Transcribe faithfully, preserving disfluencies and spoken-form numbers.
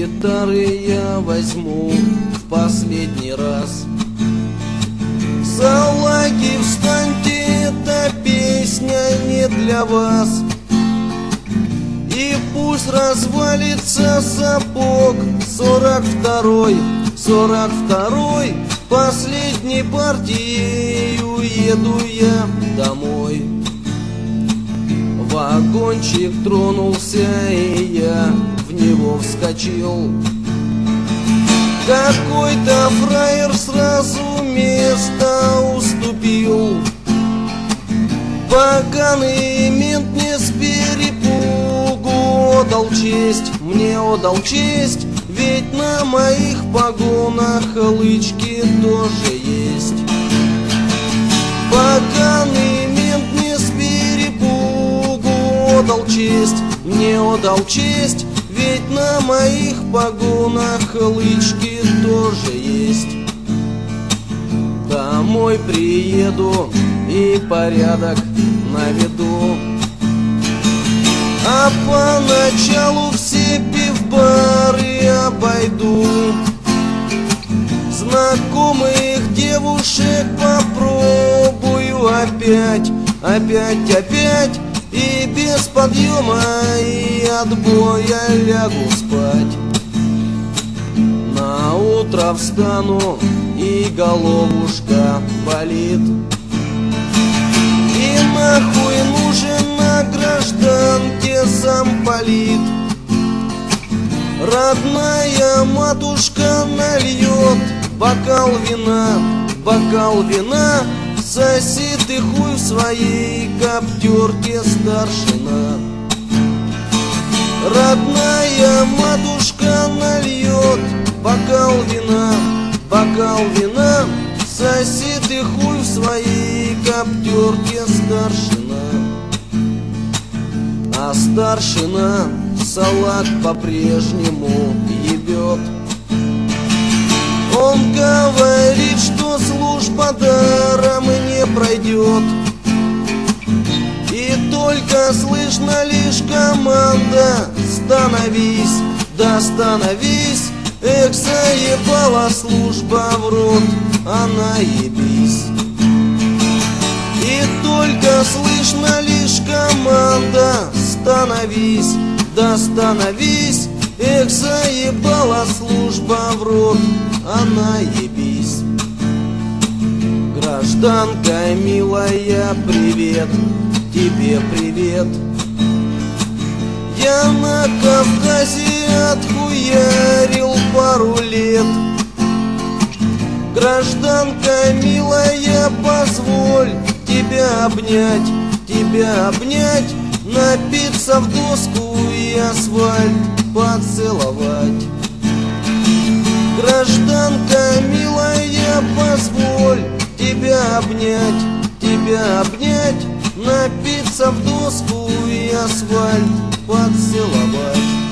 гитары я возьму в последний раз. Салаги, встаньте, эта песня не для вас. И пусть развалится сапог. Сорок второй, сорок второй, последней партией уеду я домой. Вагончик тронулся, и я в него вскочил. Какой-то фраер сразу место уступил. Поганый мент мне с перепугу отдал честь, мне отдал честь, ведь на моих погонах лычки тоже есть. Поганый мент мне с перепугу отдал честь, мне отдал честь, ведь на моих погонах лычки тоже есть. Домой приеду и порядок наведу, а поначалу все пивбары обойду. Знакомых девушек попробую опять, опять, опять, и без подъема и отбоя лягу спать. На утро встану, и головушка болит. И нахуй нужен на гражданке замполит. Родная матушка нальет бокал вина, бокал вина, соси ты хуй в своей коптерке, старшина. Родная матушка нальет бокал вина, бокал вина, соси ты хуй в своей коптерке, старшина. А старшина салат по-прежнему ебет. Он говорит, что служба даром не пройдет. И только слышно лишь команда: становись, да становись. Эх, заебала служба в рот, а наебись. И только слышно лишь команда: становись, да становись. Эх, заебала служба в рот, а наебись. Гражданка милая, привет, тебе привет. Я на Кавказе отхуярил пару лет. Гражданка милая, позволь тебя обнять, тебя обнять, напиться в доску и асфальт поцеловать. Гражданка милая, позволь тебя обнять, тебя обнять, напиться в доску и асфальт поцеловать.